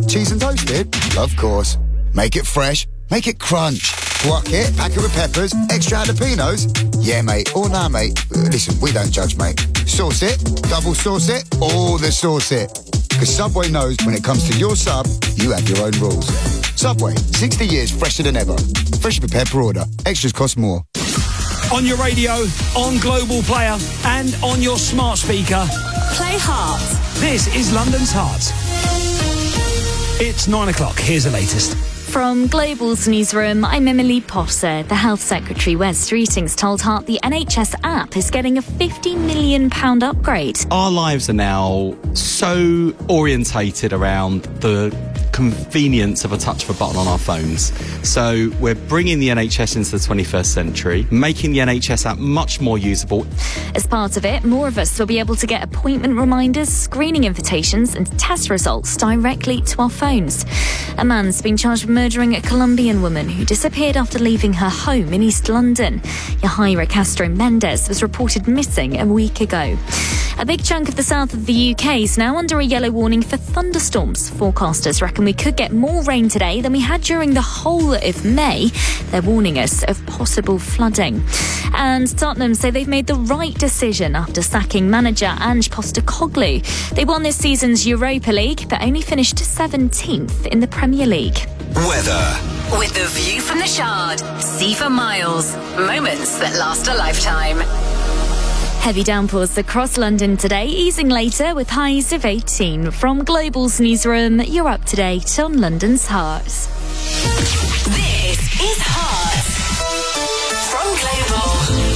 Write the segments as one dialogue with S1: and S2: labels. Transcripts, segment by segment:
S1: Cheese and toasted? Of course. Make it fresh. Make it crunch. Guac it, pack it with peppers, extra jalapenos. Yeah, mate. Or nah, mate. Listen, we don't judge, mate. Sauce it, double sauce it, all the sauce it. Because Subway knows when it comes to your sub, you have your own rules. Subway, 60 years fresher than ever. Freshly prepared per order. Extras cost more.
S2: On your radio, on Global Player, and on your smart speaker.
S3: Play Heart.
S2: This is London's Heart. It's 9 o'clock. Here's the latest.
S3: From Global's newsroom, I'm Emily Potter. The Health Secretary, Wes Streetings, told Heart the NHS app is getting a £50 million upgrade.
S4: Our lives are now so orientated around the convenience of a touch of a button on our phones. So we're bringing the NHS into the 21st century, making the NHS app much more usable.
S3: As part of it, more of us will be able to get appointment reminders, screening invitations and test results directly to our phones. A man's been charged with murdering a Colombian woman who disappeared after leaving her home in East London. Yahaira Castro Mendez was reported missing a week ago. A big chunk of the south of the UK is now under a yellow warning for thunderstorms. Forecasters reckon we could get more rain today than we had during the whole of May. They're warning us of possible flooding. And Tottenham say they've made the right decision after sacking manager Ange Postecoglou. They won this season's Europa League, but only finished 17th in the Premier League.
S5: Weather.
S6: With the view from the Shard, see for miles. Moments that last a lifetime.
S3: Heavy downpours across London today, easing later with highs of 18. From Global's newsroom, you're up to date on London's Heart.
S6: This is Heart from Global.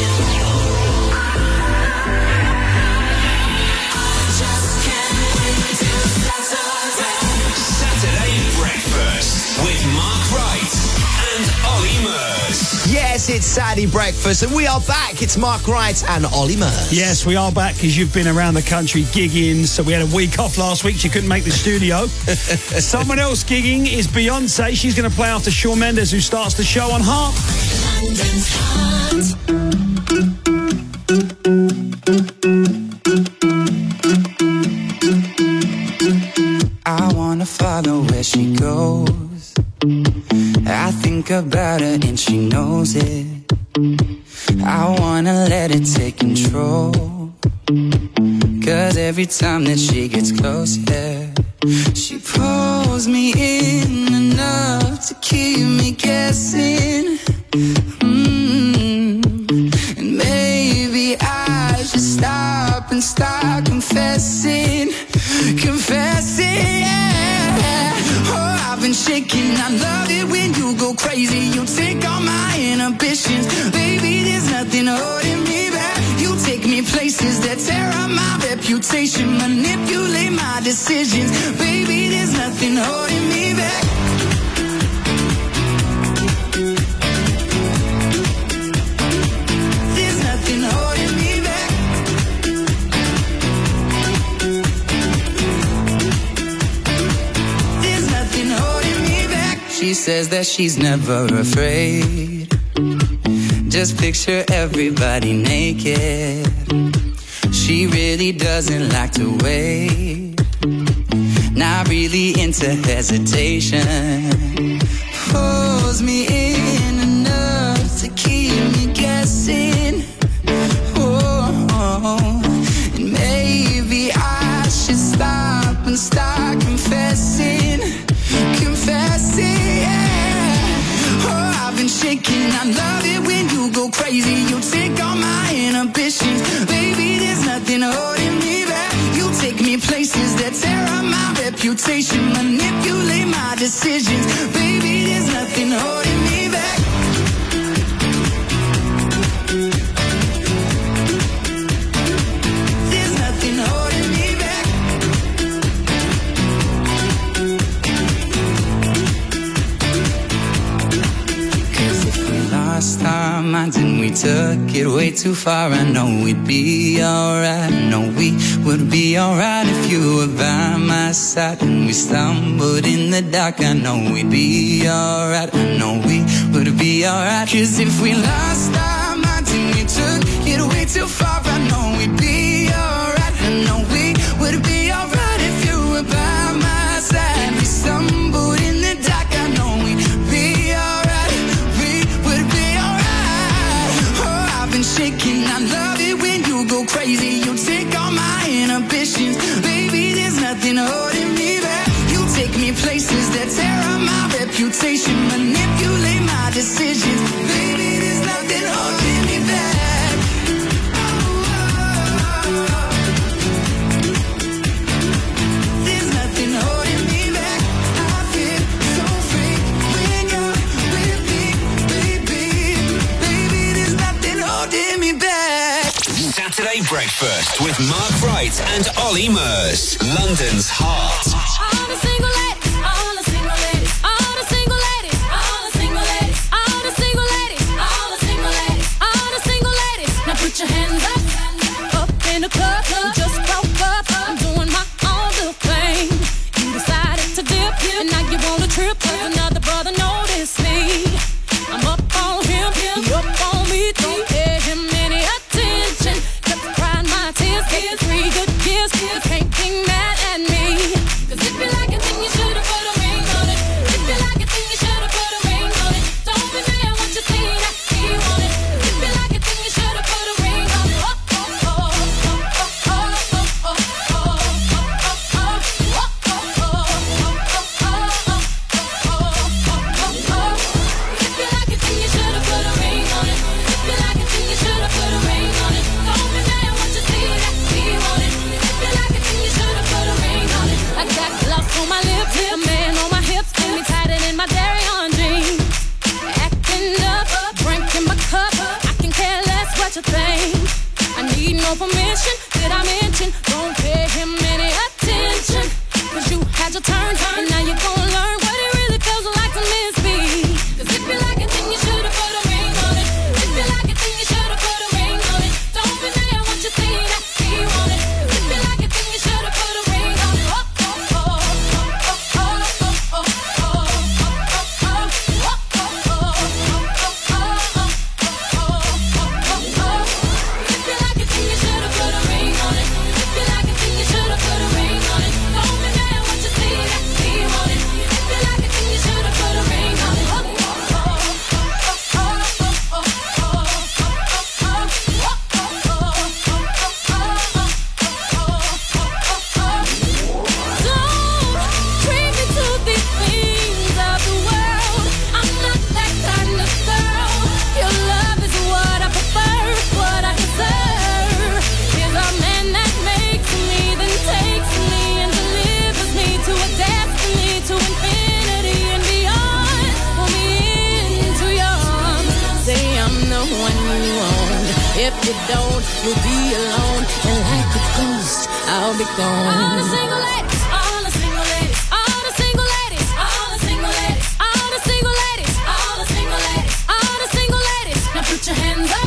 S5: Saturday Breakfast with Mark Wright and Ollie Murs.
S7: Yes, it's Saturday Breakfast, and we are back. It's Mark Wright and Ollie Murs.
S2: Yes, we are back because you've been around the country gigging. So we had a week off last week. She couldn't make the studio. Someone else gigging is Beyonce. She's going to play after Shawn Mendes, who starts the show on Heart.
S8: I wanna follow where she goes. I think about her and she knows it. I wanna let it take control. Cause every time that she gets close, yeah, she pulls me in enough to keep me guessing. And maybe I should stop and start confessing. Yeah. Oh, I've been shaking. I love it when you go crazy. You take all my inhibitions. Baby, there's nothing holding me back. You take me places that tear up my reputation. Manipulate my decisions. Baby, there's nothing holding me back. There's nothing holding me back. There's nothing holding me back. She says that she's never afraid. Just picture everybody naked. She really doesn't like to wait. Not really into hesitation. Pulls me in enough to keep me guessing. And maybe I should stop and start confessing. Yeah. Oh, I've been shaking. I love it when you go crazy. You take all my inhibitions. Baby, there's nothing holding me back. You take me places that tear up my reputation. Manipulate my decisions. Baby, there's nothing holding me back. There's nothing holding me back. Cause if we lost our minds and we took it way too far, I know we'd be alright. I know we would be alright if you were by my side. And we stumbled in the dark, I know we'd be alright. I know we would be alright. Cause if we lost our minds and we took it way too far, I know we'd be alright. I know we would be alright if you were by my side. We stumbled me places that tear up my reputation, manipulate my decisions. Baby, there's nothing holding me back. There's nothing holding me back. I feel so free when you're with me, baby. Baby, there's nothing holding me back.
S5: Saturday Breakfast with Mark Wright and Ollie Murs. London's heart.
S9: All the single ladies, all the single ladies, all the single ladies, all the single ladies, all the single ladies, all the single ladies, all the single ladies. Now put your hands up in the club. Just broke up, I'm doing my own little thing. You decided to dip, and now you want a trip. 'Cause another brother noticed me. I'm up on him, he up on me. Don't pay him any attention. Just crying my tears, getting 3 good years. You can't be mad at me. 'Cause if you like it, then you should've put a ring on it. If you like it, then you should've put a ring on it. Don't be mad what you see that he want it. If you like it, then you should've put a ring on it. Oh, oh, oh, oh, oh, oh, oh, oh, oh, If you like it, then you should've put a ring on it. If you like it, then you should've put a ring on it. Don't be mad what you see that he want it. If you like it, then you should've put a ring on it. I got gloves on my lips, a man on my hips, get me tighter than my dairy on jeans. Acting up, drinking my cup, I can care less what you think. I need no permission, did I mention? Don't pay him any attention. 'Cause you had your turn, and now you're gonna learn what it really feels like to miss me. 'Cause if you like it, then you should've put a ring on it. If you like it, then you should've put a ring on it. Don't be mad what you see that he want it. If you like it, then you should've put a ring on it. Oh, oh, oh, oh, oh, oh, oh, oh, If you like it, then you should've put a ring on it. If you like it, then you should've put a ring on it. Don't be mad what you see that he want it. If you like it, then you should've put a ring on it. Don't treat me to these things of the world. I'm not that kind of girl. Your love is what I prefer, what I deserve. Is a man that makes me, then takes me and delivers me to a destiny, to infinity and beyond. Pull me into your arms, say I'm the one you want. If you don't, you'll be alone, and like a ghost, I'll be gone. All the single ladies, all the single ladies, all the single ladies, all the single ladies, all the single ladies, all the single ladies, all the single ladies. Now put your hands up.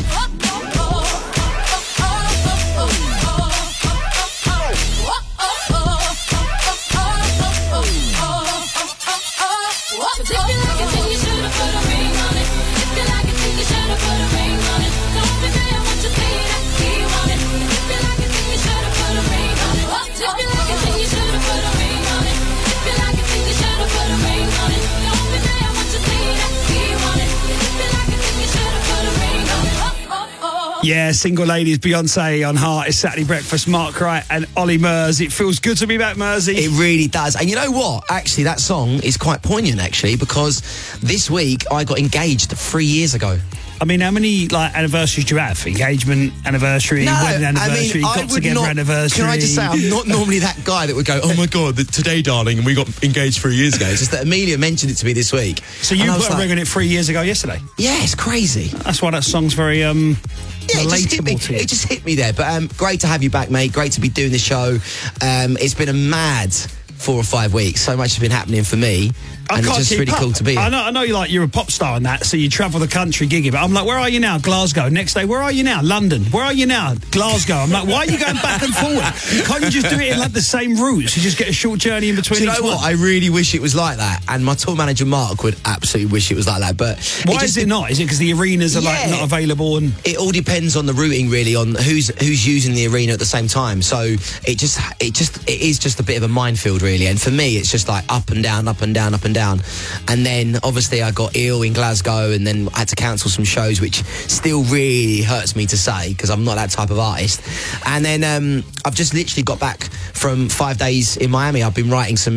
S9: If you like it, then you should've put a ring on it. If you like it, then you should've put a ring on it. Don't be mad what you see that he want it. If you like it, then you should've put a ring on it. If you like it, then you should've put a ring on it. If you like it, then you should've put a ring on it. Don't be mad what you see that he want it. If you like it, then you should've put a ring on it.
S2: Yeah, Single Ladies, Beyonce on Heart. It's Saturday Breakfast, Mark Wright and Ollie Murs. It feels good to be back, Mursy.
S7: It really does. And you know what? Actually, that song is quite poignant, actually, because this week I got engaged 3 years ago.
S2: I mean, how many anniversaries do you have? Engagement anniversary, wedding anniversary, got together anniversary.
S7: Can I just say, I'm not normally that guy that would go, oh my God, today, darling, and we got engaged 3 years ago. It's just that Amelia mentioned it to me this week.
S2: So you put a ring on it 3 years ago yesterday?
S7: Yeah, it's crazy.
S2: That's why that song's very relatable to you.
S7: It just hit me there. But great to have you back, mate. Great to be doing the show. It's been a mad 4 or 5 weeks. So much has been happening for me. And it's just really cool to be here.
S2: I know you're a pop star and that, so you travel the country gigging, but I'm like, where are you now? Glasgow. Next day, where are you now? London. Where are you now? Glasgow. I'm like, why are you going back and forward? Can't you just do it in the same routes? You just get a short journey in between.
S7: Do you know what? I really wish it was like that, and my tour manager Mark would absolutely wish it was like that. But
S2: why is it not? Is it because the arenas are not available? And
S7: it all depends on the routing, really, on who's using the arena at the same time. So it is just a bit of a minefield, really. And for me, it's just like up and down, up and down, up and down. And then obviously I got ill in Glasgow, and then I had to cancel some shows, which still really hurts me to say because I'm not that type of artist. And then I've just literally got back from 5 days in Miami. I've been writing some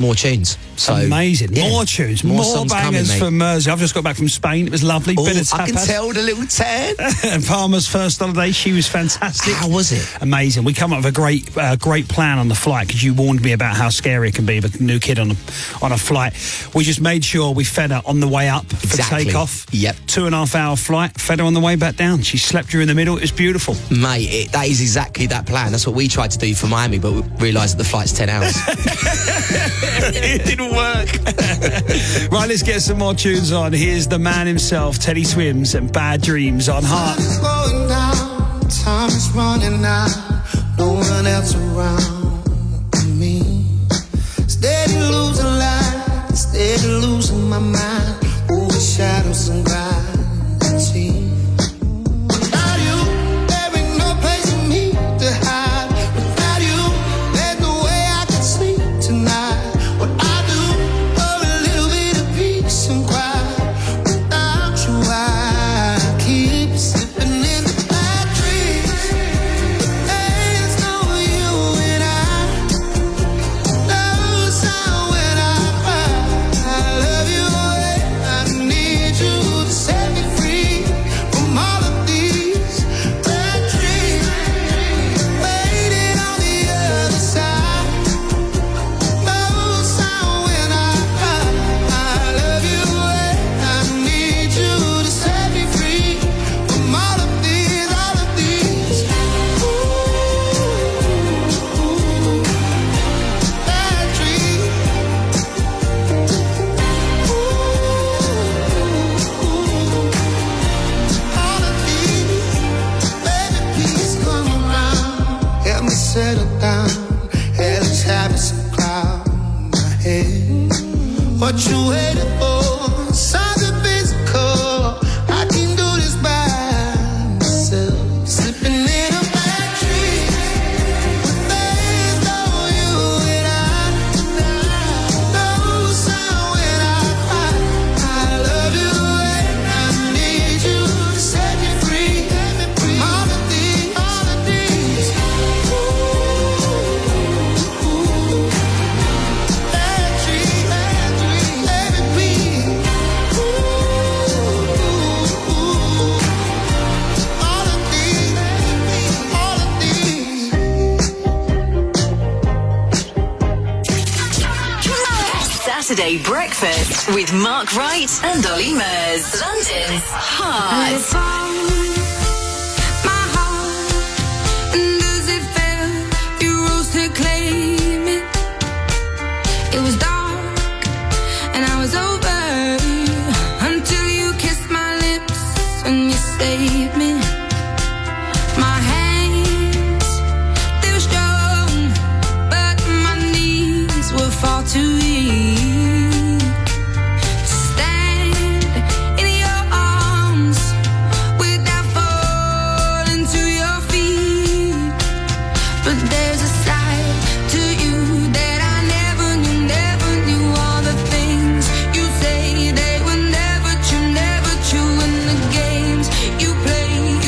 S7: more tunes. So
S2: amazing.
S7: yeah.
S2: More tunes,
S7: More
S2: more
S7: songs coming,
S2: bangers
S7: mate.
S2: from Mersey. I've just got back from Spain. It was lovely.
S7: Oh,
S2: Bit of
S7: I can
S2: tapas.
S7: tell the little tan.
S2: And Palmer's first holiday, she was fantastic.
S7: How was it?
S2: Amazing. We come up with a great plan on the flight because you warned me about how scary it can be with a new kid on a flight. We just made sure we fed her on the way up for
S7: Exactly.
S2: takeoff.
S7: Yep.
S2: 2.5 hour flight. Fed her on the way back down. She slept during the middle. It was beautiful.
S7: Mate, that is exactly that plan. That's what we tried to do for Miami, but we realised that the flight's 10 hours.
S2: It didn't work. Right, let's get some more tunes on. Here's the man himself, Teddy Swims, and Bad Dreams on Heart.
S10: Time is going down, time is running out, no one else around me. Steady losing light, steady losing my mind, over shadows and gravity. Without you, there ain't no place for me to hide. Without you, there's no way I can sleep tonight. What I do for a little bit of peace and quiet. Without you, I keep slipping into bad dreams. There's no you and I. No sound when I cry. I love you away. I need you to set me free from all of these bad dreams. Waiting on the other side. No sound when I cry. I love you away. I need you to set me free from all of these bad dreams. All of these, baby, please come around. Help me settle down. Hellish habits cloud my head. What you waiting for? Something physical. I can do this by myself. Slipping in a bad dream. There's no you and I. No sound when I cry. I love you and I need you to set me free from all of these, all of these. Bad dreams, baby, please. All of these, all of these.
S6: Saturday breakfast with Mark Wright and Ollie Murs. London's Heart.
S9: My heart, and as it fell, you rose to claim it. It was dark, and I was over until you kissed my lips and you saved me. My hands, they were strong, but my knees were far too weak to stand in your arms without falling to your feet. But there's a side to you that I never knew all the things you say, they were never true, and the games you play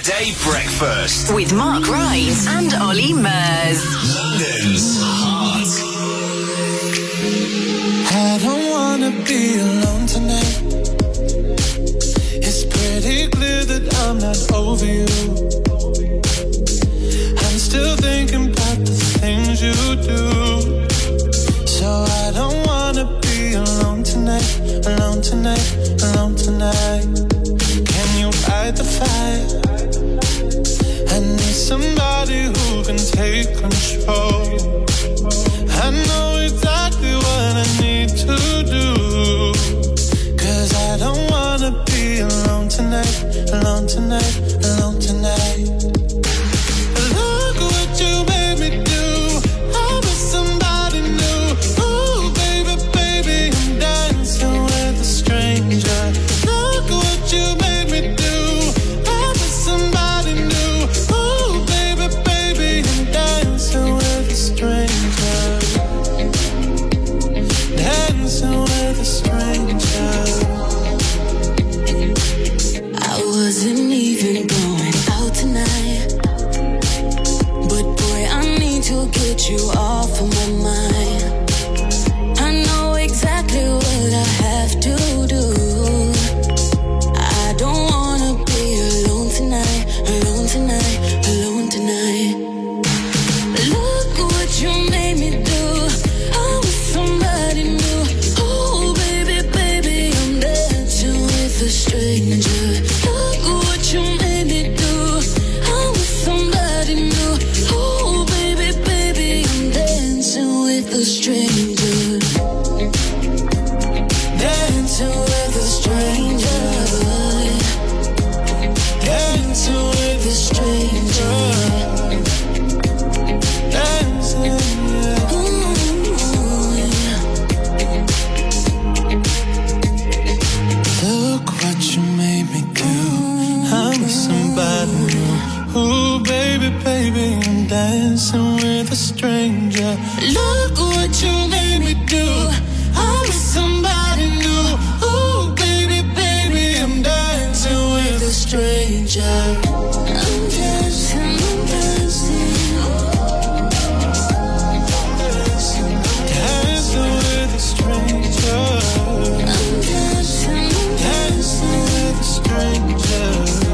S5: Saturday Breakfast
S6: With Mark Wright and Ollie Murs.
S5: London's Heart.
S10: I don't wanna be alone tonight. It's pretty clear that I'm not over you. I'm still thinking about the things you do. So I don't wanna be alone tonight, alone tonight, alone tonight. Can you fight the fire? I need somebody who can take control. I know exactly what I need to do. 'Cause I don't wanna be alone tonight, alone tonight, alone tonight. Look what you made me do. I'm with somebody new. Ooh, baby, baby, I'm dancing with a stranger. Look what you made me do. I'm with somebody new. Ooh, baby, baby, I'm dancing with a stranger. Dancing with a stranger.
S9: I wasn't even going out tonight, but boy, I need to get you off of my mind. I know exactly what I have to do. I don't wanna be alone tonight, alone tonight, alone tonight. Look what you made me do. I'm with somebody new. Oh, baby, baby, I'm dancing with a stranger. Look what you made me do. I'm with somebody new. Oh, baby, baby, I'm dancing with a stranger. Dancing with a stranger. Dancing with a stranger.
S10: Dancing, yeah. Look what you made me do. I'm with somebody new. Ooh, baby, baby, I'm dancing with a stranger. Look what you made me do. I'm with somebody new. Ooh, baby, baby, I'm dancing with a stranger.
S9: I'm dancing, I'm dancing.
S10: Dancing with a stranger.
S9: I'm dancing, I'm
S10: Dancing with a stranger.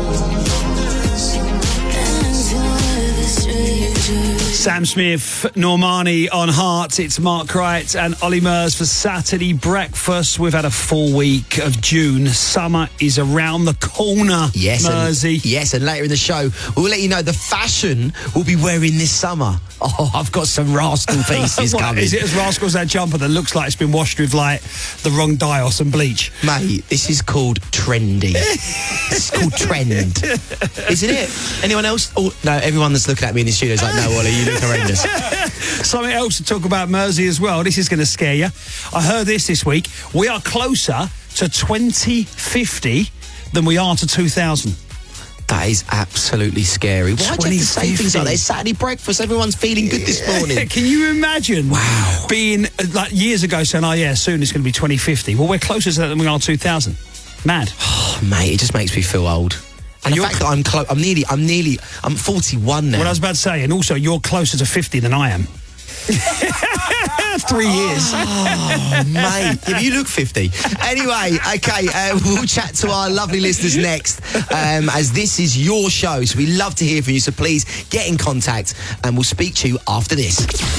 S9: dancing with a stranger.
S2: Sam Smith, Normani on Heart. It's Mark Wright and Ollie Murs for Saturday Breakfast. We've had a full week of June. Summer is around the corner.
S7: Yes,
S2: Mersey.
S7: and later in the show, we'll let you know the fashion we'll be wearing this summer. Oh, I've got some rascal pieces
S2: What,
S7: coming.
S2: is it as rascal as that jumper that looks like it's been washed with like the wrong dye or some bleach?
S7: Mate, this is called trendy. It's called trend. Isn't it? Anyone else? Oh, no, everyone that's looking at me in the studio is like, no, Ollie, you look horrendous.
S2: Something else to talk about, Mersey, as well. This is going to scare you. I heard this week. We are closer to 2050 than we are to 2000.
S7: That is absolutely scary. Why do you have to say things like that? It's Saturday Breakfast. Everyone's feeling good this morning.
S2: Can you imagine being like years ago saying, oh yeah, soon it's going to be 2050. Well, we're closer to that than we are 2000. Mad.
S7: Oh, mate, it just makes me feel old. And the fact that I'm 41 now.
S2: What I was about to say, and also you're closer to 50 than I am. 3 years.
S7: Oh, mate. Yeah, you look 50. Anyway, okay, we'll chat to our lovely listeners next, as this is your show, so we love to hear from you, so please get in contact, and we'll speak to you after this.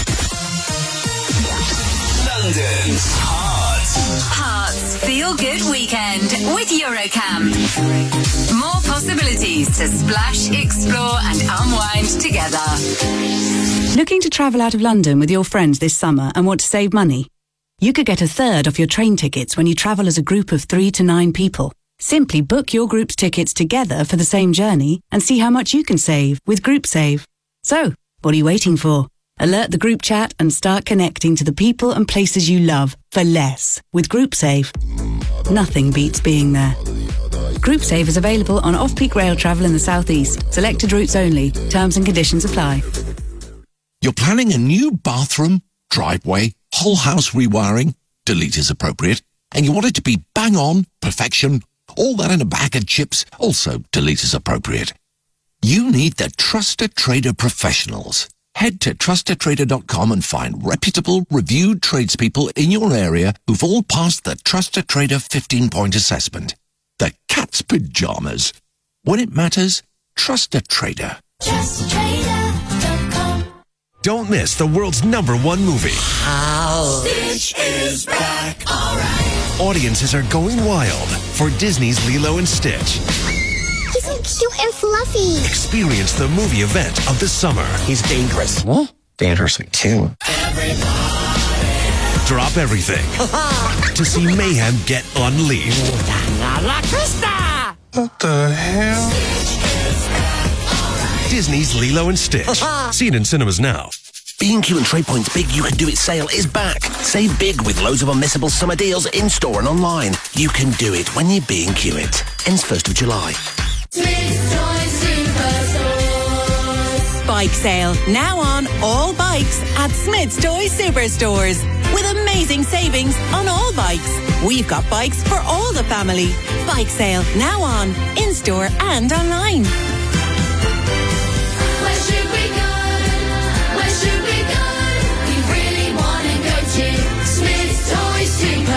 S5: London's Heart.
S6: Hearts Feel Good Weekend with Eurocamp. More possibilities to splash, explore and unwind together.
S11: Looking to travel out of London with your friends this summer and want to save money? You could get a third off your train tickets when you travel as a group of 3 to 9 people. Simply book your group's tickets together for the same journey and see how much you can save with GroupSave. So, what are you waiting for? Alert the group chat and start connecting to the people and places you love for less with GroupSave. Nothing beats being there. GroupSave is available on off-peak rail travel in the southeast. Selected routes only. Terms and conditions apply.
S12: You're planning a new bathroom, driveway, whole house rewiring, delete is appropriate, and you want it to be bang on, perfection, all that in a bag of chips, also delete is appropriate. You need the Trusted Trader professionals. Head to trustedtrader.com and find reputable, reviewed tradespeople in your area who've all passed the Trusted Trader 15-point assessment. The cat's pajamas. When it matters, trust a trader.
S9: TrustedTrader.com.
S13: Don't miss the world's #1 movie.
S9: Stitch is back. All right.
S13: Audiences are going wild for Disney's Lilo and Stitch.
S14: He's so cute and fluffy.
S13: Experience the movie event of the summer.
S15: He's dangerous. What? Dangerous like too.
S13: Drop everything to see mayhem get unleashed.
S15: What the hell?
S13: Disney's Lilo and Stitch. See it in cinemas now.
S16: B&Q and Trade Point's Big You Can Do It sale is back. Save big with loads of unmissable summer deals in-store and online. You can do it when you B&Q it. Ends 1st of July.
S17: Bike sale now on all bikes at Smith's Toy Superstores with amazing savings on all bikes. We've got bikes for all the family. Bike sale now on in store and online.
S9: Where should we go? Where should we go? We really want to go to Smith's Toy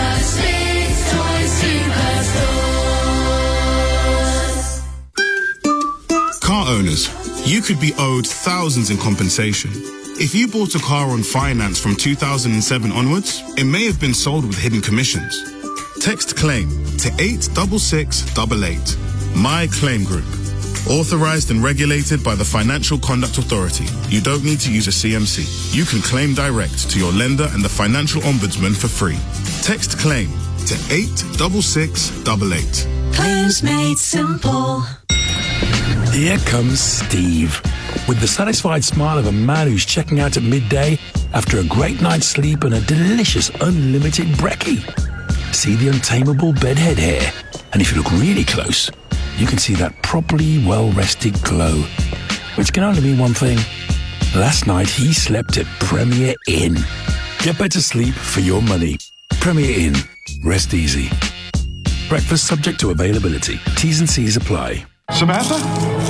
S9: Superstores.
S18: Car owners, you could be owed thousands in compensation. If you bought a car on finance from 2007 onwards, it may have been sold with hidden commissions. Text CLAIM to 86688. My Claim Group. Authorized and regulated by the Financial Conduct Authority. You don't need to use a CMC. You can claim direct to your lender and the Financial Ombudsman for free. Text CLAIM to 86688.
S19: Claims made simple.
S20: Here comes Steve, with the satisfied smile of a man who's checking out at midday after a great night's sleep and a delicious unlimited brekkie. See the untamable bedhead hair, and if you look really close, you can see that properly well-rested glow, which can only mean one thing. Last night he slept at Premier Inn. Get better sleep for your money. Premier Inn. Rest easy. Breakfast subject to availability. T's and C's apply.
S21: Samantha?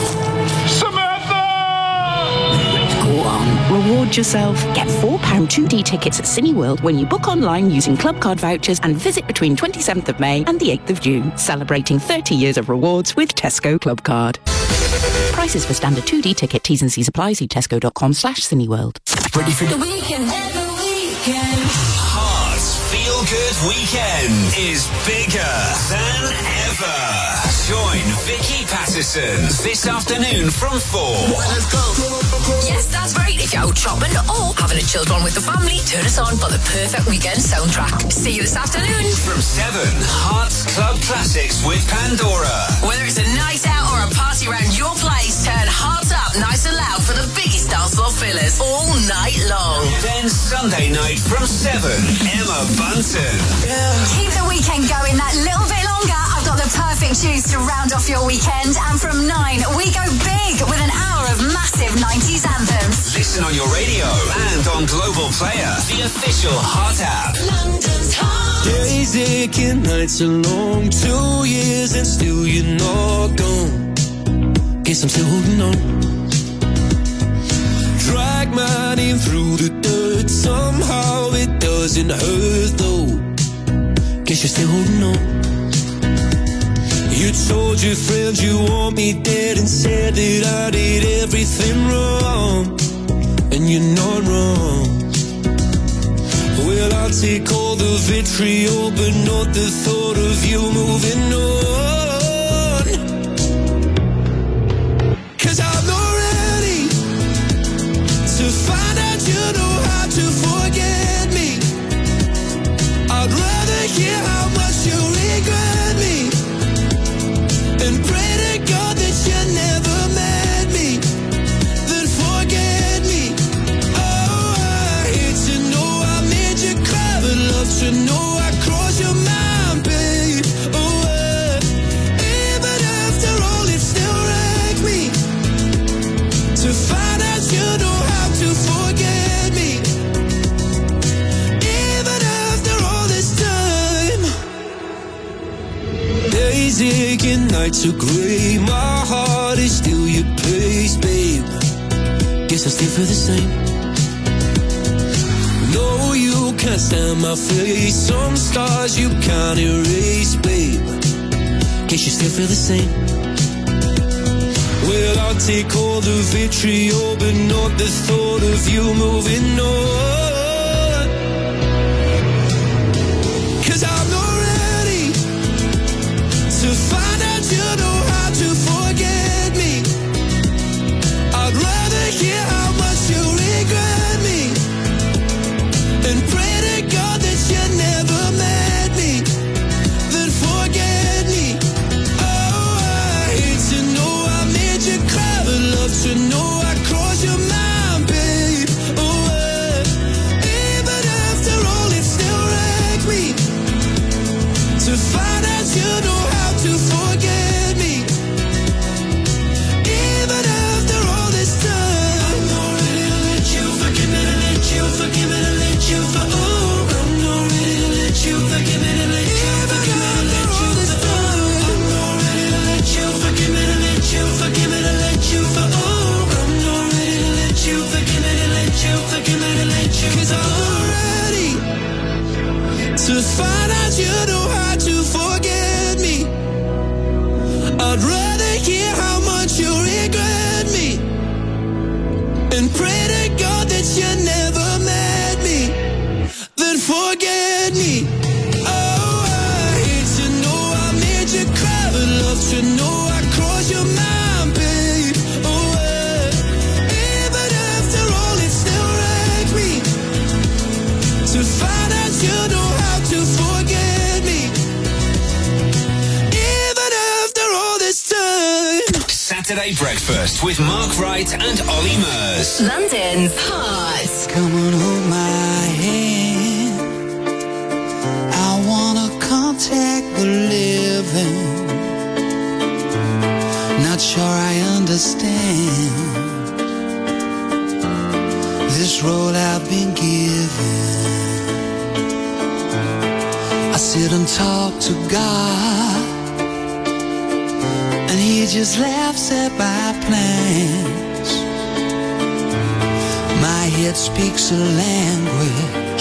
S11: Go on, reward yourself. Get £4 2D tickets at Cineworld when you book online using Club Card vouchers and visit between 27th of May and the 8th of June, celebrating 30 years of rewards with Tesco Club Card. Prices for standard 2D ticket, T's and C's apply. See tesco.com/Cineworld.
S9: Ready for the weekend? Every weekend.
S5: Hearts Feel Good Weekend is bigger than ever. Join Vicky Patterson this afternoon from 4.
S6: Let's go. Yes, that's right. If you're out shopping or having a chilled one with the family, turn us on for the perfect weekend soundtrack. See you this afternoon.
S5: From 7, Hearts Club Classics with Pandora.
S6: Whether it's a night out or a party around your place, turn Hearts up nice and loud for the biggest dance floor fillers all night long.
S5: Then Sunday night from 7, Emma Bunton.
S6: Keep the weekend going that little bit longer. I've got the perfect tunes to round off your weekend. And from 9, we go big with an hour of massive 90s anthems.
S5: Listen on your radio and on Global Player, the official Heart app.
S9: London's Heart.
S10: Days aching, nights are long, 2 years and still you're not gone. Guess I'm still holding on. Drag my name through the dirt, somehow it doesn't hurt though. Guess you're still holding on. You told your friends you want me dead and said that I did everything wrong. And you're not wrong. Well, I'll take all the vitriol, but not the thought of you moving on. 'Cause I'm not ready to find out you know how to forget me. I'd rather hear how much you regret me and pray to God that you never met me, then forget me. Oh, I hate to know I made you cry, but love to know I crossed your mind, babe. Oh, even after all, it still wrecked me to find out you know how to forget me. Even after all this time, days aching, nights are grey. My heart is still your place,
S21: I still feel the same. No, you can't stand my face. Some stars you can't erase, babe. Guess you still feel the same. Well, I'll take all the vitriol, but not the thought of you moving on. 'Cause I'm not ready to find out you know how to forget me. I'd rather hear how much you regret me and pray to God that you never met me, then forget me. Oh, I hate to know I made you cry, but love to know I crossed your mind, babe. Oh, even after all, it still wrecked me to find out you know how to forget me. Even after all this time, I'm not ready to let you forgive me, to let you forgive me, to let you for. Oh, I'm not ready to let you forgive me, to let you forgive me, to let you for. I'm not ready to let you forgive me, to let you forgive me, to let you for. Oh, I'm not ready to let you forgive me, to let you forgive me, to let you. 'Cause I'm not ready to find out you know how to forget me. I'd rather hear how much you regret me and pray to God that you never met me, then forget me. Oh, I hate to know I made you cry, but love to know I crossed your mind, babe. Oh, even after all, it still wrecked me to find out you know how to forget me. Even after all this time.
S5: Saturday Breakfast with Mark Wright and Ollie Murs.
S6: London's Hot.
S21: Come on, hold my hand. I wanna contact the living. Not sure I understand this role I've been given. I sit and talk to God, and He just laughs at my plans. My head speaks a language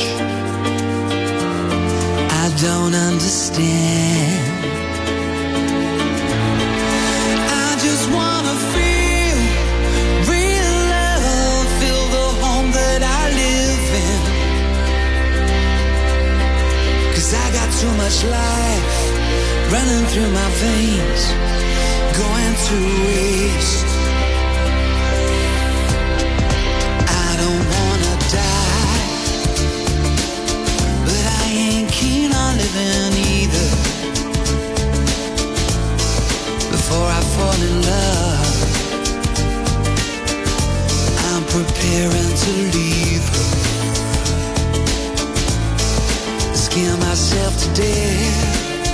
S21: I don't understand. I just wanna feel real love, feel the home that I live in. 'Cause I got too much life running through my veins, going to waste. I don't wanna die, but I ain't keen on living either. Before I fall in love, I'm preparing to leave her. Scare myself to death.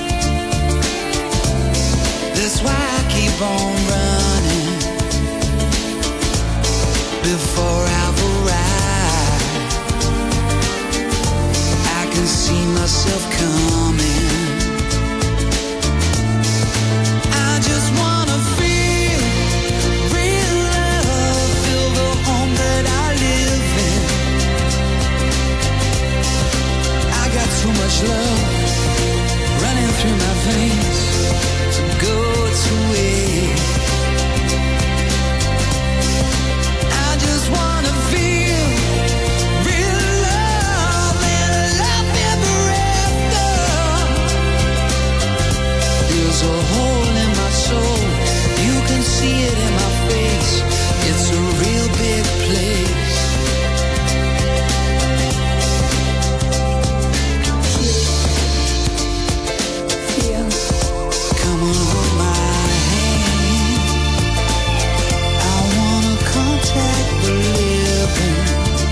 S21: That's why I keep on running before I've arrived. I can see myself coming. I just wanna feel real love, feel the home that I live in. I got too much love running through my veins to go to waste. I just wanna feel real love and love ever after. There's a hole in my soul, you can see it in my face. It's a real big place. Come on, hold my hand. I wanna contact the living.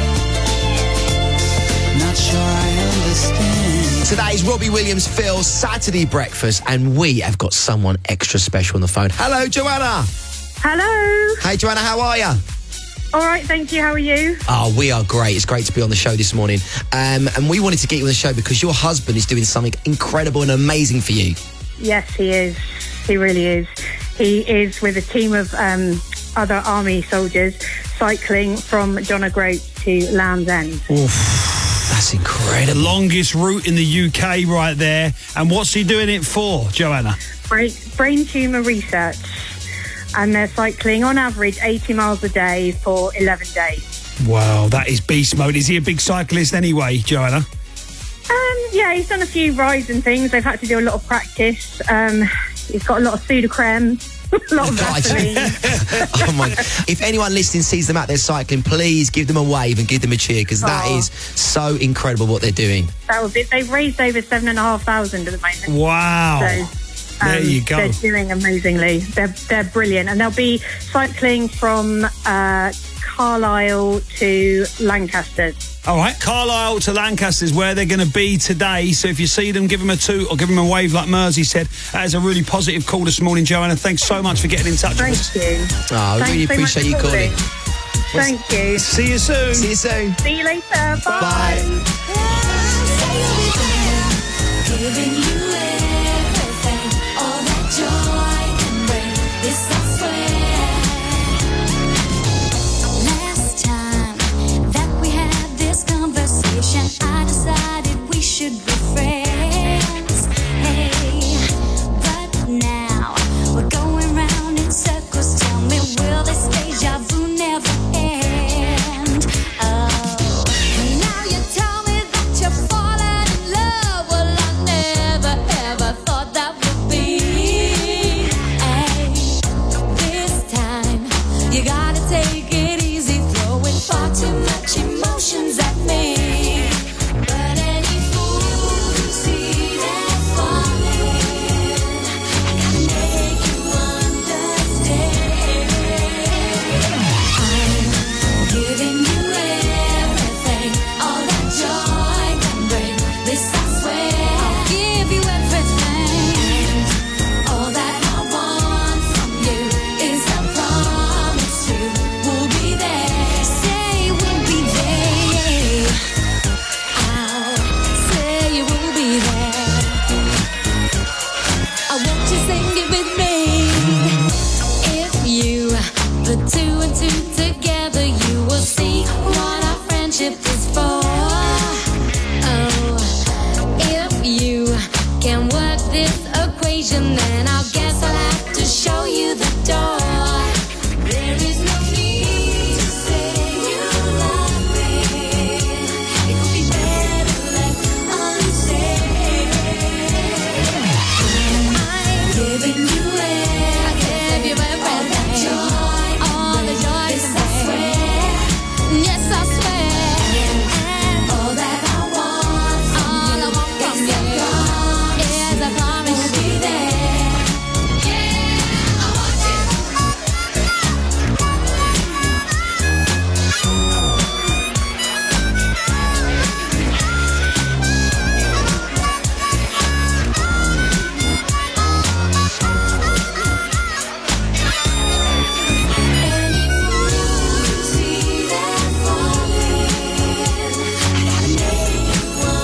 S21: Not sure I understand.
S7: Today's Robbie Williams Phil Saturday Breakfast, and we have got someone extra special on the phone. Hello, Joanna.
S22: Hello.
S7: Hey, Joanna, how are you?
S22: All right, thank you. How are you?
S7: Oh, we are great. It's great to be on the show this morning. And we wanted to get you on the show because your husband is doing something incredible and amazing for you.
S22: Yes, he is. He really is. He is with a team of other army soldiers cycling from John O'Groats to Land's End.
S2: Oof.
S7: That's incredible.
S2: The longest route in the UK right there. And what's he doing it for, Joanna?
S22: Brain tumour research. And they're cycling on average 80 miles a day for 11 days.
S2: Wow, that is beast mode. Is he a big cyclist anyway, Joanna?
S22: Yeah, he's done a few rides and things. They've had to do a lot of practice. He's got a lot of Sudocrem, a lot of Vaseline.
S7: Oh my! If anyone listening sees them out there cycling, please give them a wave and give them a cheer, because that is so incredible what they're doing.
S22: That was it. They've raised over 7,500 at the moment.
S2: Wow!
S22: So,
S2: there you go.
S22: They're doing amazingly. They're brilliant, and they'll be cycling from Carlisle to Lancaster.
S2: All right, Carlisle to Lancaster is where they're going to be today. So if you see them, give them a toot or give them a wave like Mersey said. That is a really positive call this morning, Joanna. Thanks so much for getting in touch with us.
S22: Thank you.
S7: Oh, I really appreciate you calling.
S22: Thank you.
S2: See you soon.
S7: See you soon.
S22: See you later. Bye.
S7: Bye.
S9: Giving you everything, all that joy can bring. This I swear. Last time that we had this conversation, I decided we should be friends. Hey, but now we're going round in circles. Tell me, will this deja vu never end? Oh, now you tell me that you're falling in love. Well, I never ever thought that would be. Hey, this time you gotta take it easy, throwing far too much emotions at me. But any fool who sees that falling, I gotta make you understand. I'm giving you everything, all that joy can bring. This I swear, I'll give you everything. All that I want from you is a promise you will be there. Say we'll be there. I'll say you will be there. I want you to sing it with me. If you put two and two together, you will see what our friendship is for. Oh, if you can work this equation, then I guess I'll have to show you the door. There is no need to say you love me. It could be better left unsaid. I'm giving you everything, all that joy, all the joy. Yes, I swear. Yes, I swear. And all that I want from you is a promise to be there. Yeah, I want you. Any fool who sees that falling, I gotta make you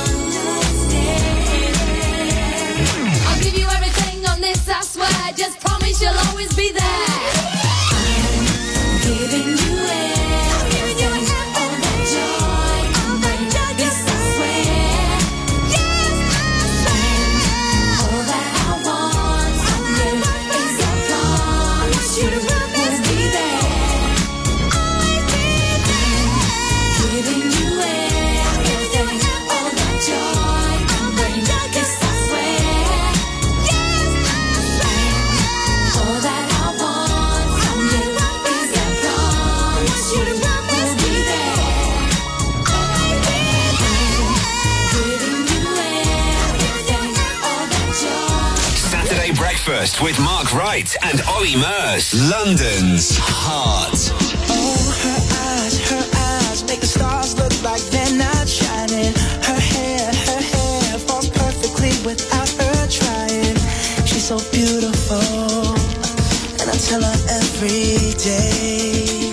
S9: understand. I'll give you everything on this, I swear. I just promise you'll always be there. I'm giving you everything, all that joy can bring. This I swear. Yes, I swear. All that I want from you is a promise you will be there. Always be there. Giving you everything, all that joy can bring. This I swear. Yes, I swear. All that I want from you is a promise you will be there. Always be there. Giving you everything, all that joy.
S5: Saturday Breakfast with Mark Wright and Ollie Murs. London's heart.
S10: Oh, her eyes make the stars look like they're not shining. Her hair falls perfectly without her trying. She's so beautiful, and I tell her every day.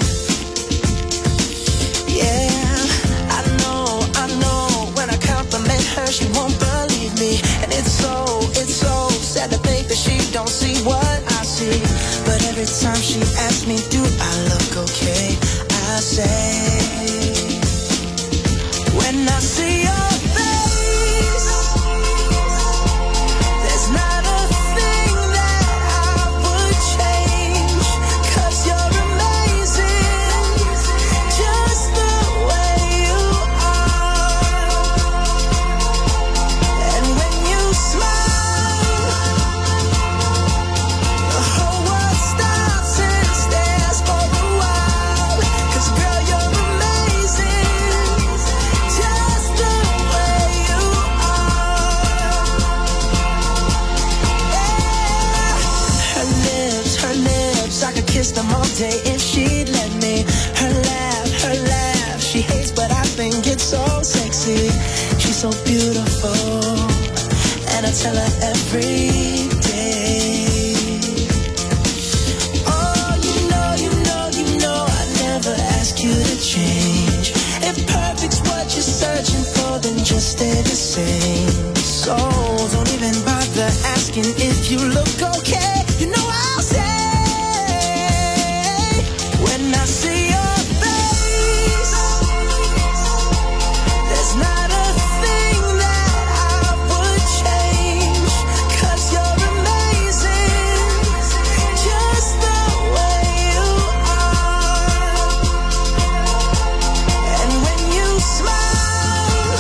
S10: Yeah, I know, when I compliment her, she won't believe me. And it's so sad to think that she don't see what I see. But every time she asks me, do I look okay? I
S21: tell her every day. Oh, you know, I never ask you to change. If perfect's what you're searching for, then just stay the same. So don't even bother asking if you look okay. You know I'll say, when I see your face, there's not a thing that I would change, 'cause you're amazing, just the way you are. And when you smile,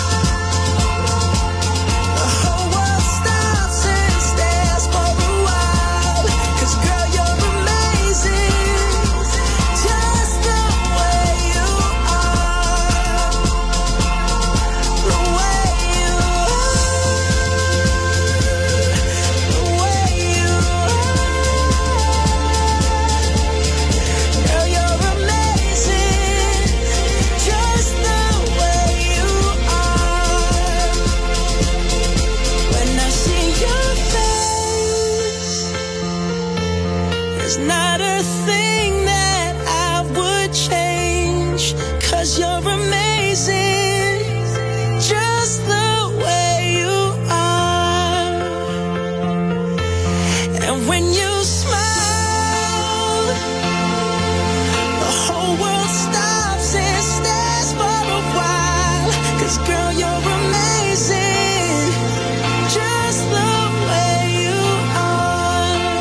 S21: the whole world stops and stares for a while. 'Cause girl, you're amazing, just the way you are. The way you are. The way you are. Girl, you're amazing, just the way you are. When I see your face, there's not a thing that I would change, 'cause you're amazing, just the way you are. And when you smile, the whole world stops and stares for a while. 'Cause girl, you're amazing, just the way you are.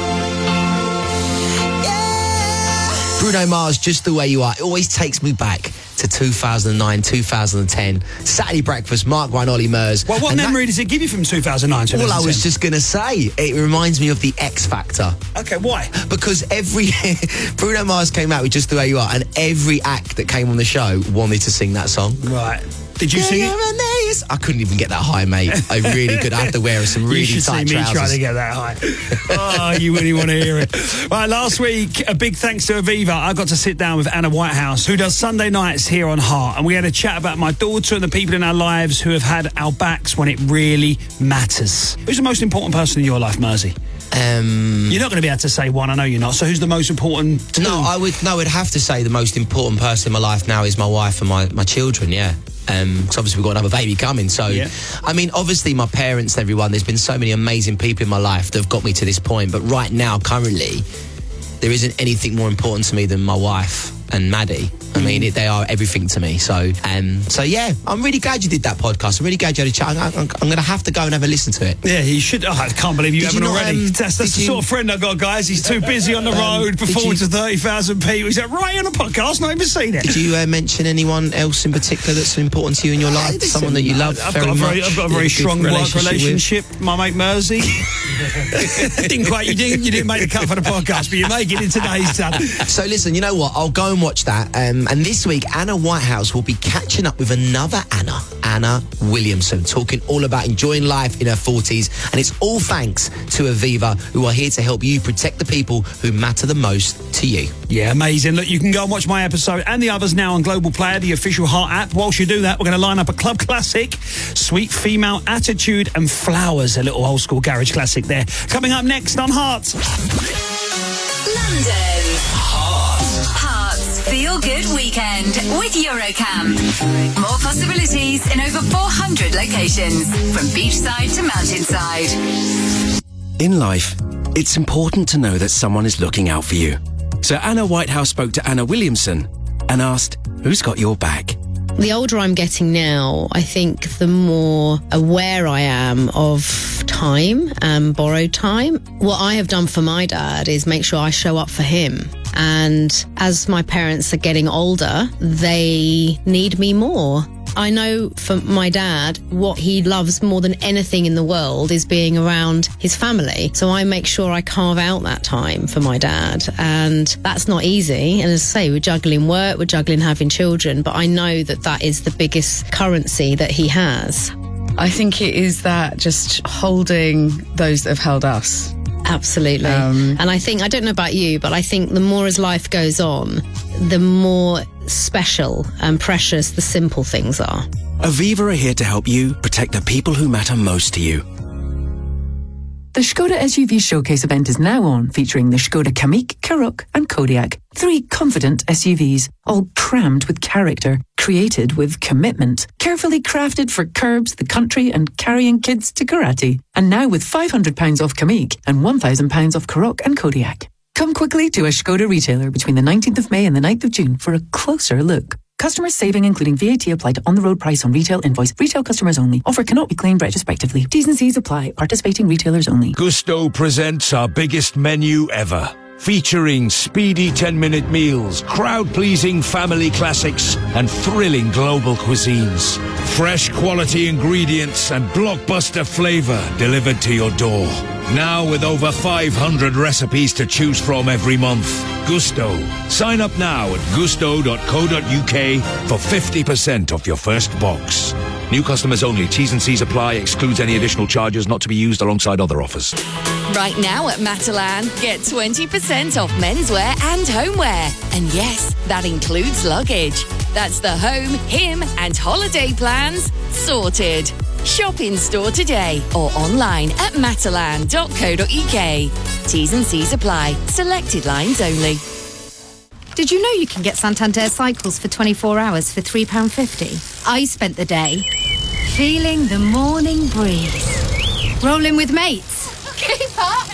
S21: Yeah.
S7: Bruno Mars, Just the Way You Are. It always takes me back to 2009, 2010. Saturday Breakfast, Mark Ryan, Ollie Murs.
S2: Well, what
S7: And that-
S2: memory does it give you from 2009 to
S7: All I was just going to say, it reminds me of the X Factor.
S2: Okay, why?
S7: Because every Bruno Mars came out with Just the Way You Are, and every act that came on the show wanted to sing that song.
S2: Right. Did you sing it?
S7: I couldn't even get that high, mate. I really could. I have to wear some really
S2: you should
S7: tight
S2: see me
S7: trousers.
S2: trying to get that high. Oh, you really want to hear it. Right, last week, a big thanks to Aviva. I got to sit down with Anna Whitehouse, who does Sunday nights here on Heart, and we had a chat about my daughter and the people in our lives who have had our backs when it really matters. Who's the most important person in your life, Mersey? You're not going to be able to say one, I know you're not. So who's the most important to
S7: No, I'd have to say the most important person in my life now is my wife and my children, yeah. Because obviously we've got another baby coming. So,
S2: Yeah.
S7: I mean, obviously my parents, everyone, there's been so many amazing people in my life that have got me to this point. But right now, currently, there isn't anything more important to me than my wife and Maddie. I mean, they are everything to me. So yeah, I'm really glad you did that podcast. I'm really glad you had a chat. I'm going to have to go and have a listen to it.
S2: Yeah, you should. Oh, I can't believe you
S7: Did
S2: haven't
S7: you not,
S2: already. That's the sort of friend I got, guys. He's too busy on the road, performing to 30,000 people. He's like, right on a podcast, not even seen it.
S7: Did you mention anyone else in particular that's important to you in your life? Someone that you love
S2: I've
S7: very
S2: got
S7: much?
S2: I've got a
S7: you
S2: very
S7: have
S2: strong
S7: good
S2: work relationship.
S7: with?
S2: My mate Mersey. You didn't make the cut for the podcast, but you make it in today's time.
S7: So listen, you know what? I'll go and watch that. And this week, Anna Whitehouse will be catching up with another Anna Williamson, talking all about enjoying life in her 40s. And it's all thanks to Aviva, who are here to help you protect the people who matter the most to you.
S2: Yeah, amazing. Look, you can go and watch my episode and the others now on Global Player, the official Heart app. Whilst you do that, we're going to line up a club classic, Sweet Female Attitude and Flowers, a little old school garage classic there. Coming up next on Heart.
S6: London. Heart's Feel Good Weekend with Eurocamp. More possibilities in over 400 locations, from beachside to mountainside.
S1: In life, it's important to know that someone is looking out for you. So Anna Whitehouse spoke to Anna Williamson and asked, who's got your back?
S4: The older I'm getting now, I think the more aware I am of time and borrowed time. What I have done for my dad is make sure I show up for him. And as my parents are getting older, they need me more. I know for my dad, what he loves more than anything in the world is being around his family. So I make sure I carve out that time for my dad. And that's not easy. And as I say, we're juggling work, we're juggling having children, but I know that that is the biggest currency that he has.
S23: I think it is that just holding those that have held us.
S4: Absolutely. And I think, I don't know about you, but I think the more as life goes on, the more special and precious the simple things are.
S1: Aviva are here to help you protect the people who matter most to you.
S3: The Skoda SUV Showcase event is now on, featuring the Skoda Kamiq, Karoq and Kodiaq. 3 confident SUVs, all crammed with character, created with commitment, carefully crafted for curbs, the country and carrying kids to karate. And now with £500 off Kamiq and £1,000 off Karoq and Kodiaq. Come quickly to a Skoda retailer between the 19th of May and the 9th of June for a closer look. Customers saving including VAT applied to on-the-road price on retail invoice. Retail customers only. Offer cannot be claimed retrospectively. T's and C's apply. Participating retailers only.
S13: Gusto presents our biggest menu ever. Featuring speedy 10-minute meals, crowd-pleasing family classics, and thrilling global cuisines. Fresh quality ingredients and blockbuster flavor delivered to your door. Now with over 500 recipes to choose from every month. Gusto. Sign up now at gusto.co.uk for 50% off your first box. New customers only. T's and C's apply. Excludes any additional charges not to be used alongside other offers.
S8: Right now at Matalan, get 20% off menswear and homeware. And yes, that includes luggage. That's the home, him and holiday plans sorted. Shop in store today or online at matalan.co.uk. T's and C's apply. Selected lines only.
S12: Did you know you can get Santander cycles for 24 hours for £3.50? I spent the day feeling the morning breeze. Rolling with mates. Keep up!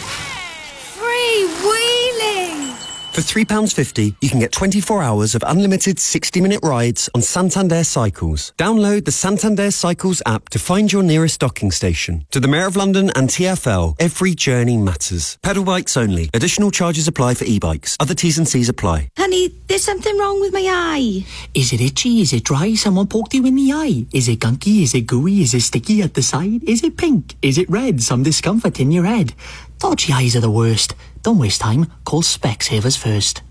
S12: Free-wheeling!
S24: For £3.50, you can get 24 hours of unlimited 60-minute rides on Santander Cycles. Download the Santander Cycles app to find your nearest docking station. To the Mayor of London and TfL, every journey matters. Pedal bikes only. Additional charges apply for e-bikes. Other T's and C's apply.
S12: Honey, there's something wrong with my eye.
S25: Is it itchy? Is it dry? Someone poked you in the eye? Is it gunky? Is it gooey? Is it sticky at the side? Is it pink? Is it red? Some discomfort in your head? Dodgy eyes are the worst. Don't waste time. Call Specsavers first.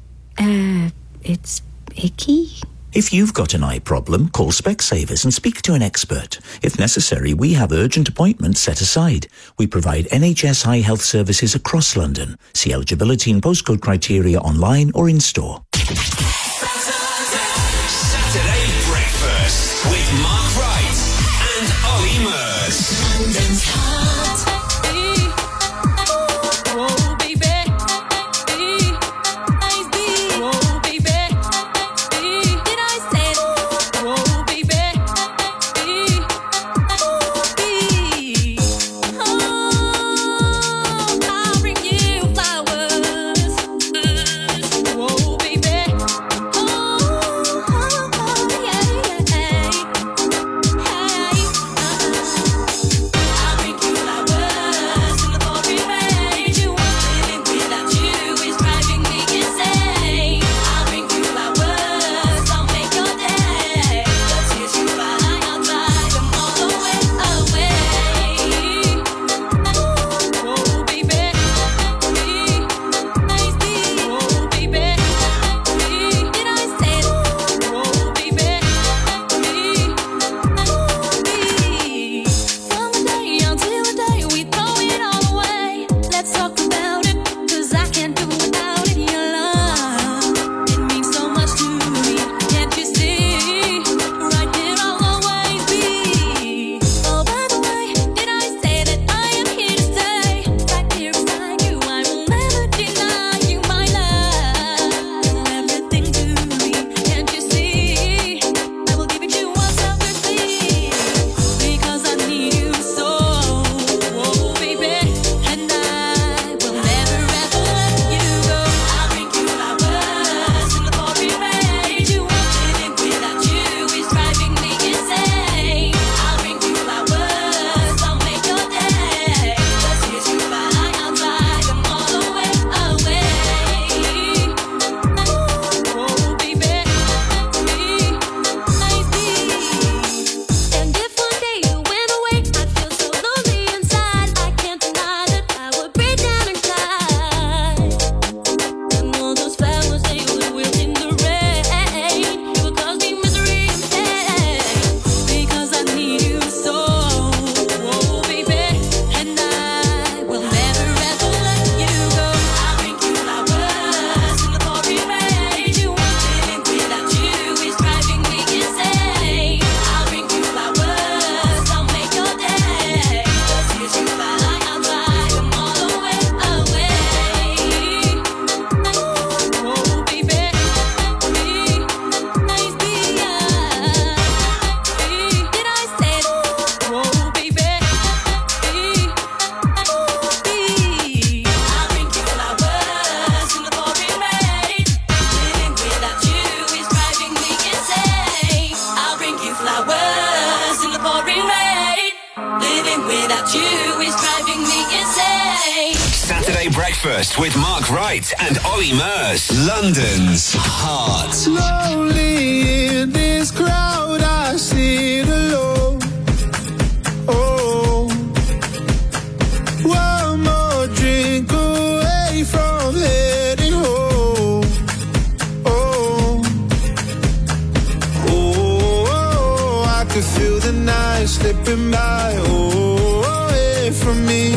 S12: It's icky?
S26: If you've got an eye problem, call Specsavers and speak to an expert. If necessary, we have urgent appointments set aside. We provide NHS eye health services across London. See eligibility and postcode criteria online or in store.
S5: Saturday Breakfast with Mark Wright and Ollie Murs. London's Heart.
S9: without you is driving me insane.
S5: Saturday Breakfast with Mark Wright and Ollie Murs. London's heart.
S10: Slowly in this crowd I sit alone. Oh, one more drink away from heading home. Oh, oh, I could feel the night slipping by. Oh, away from me.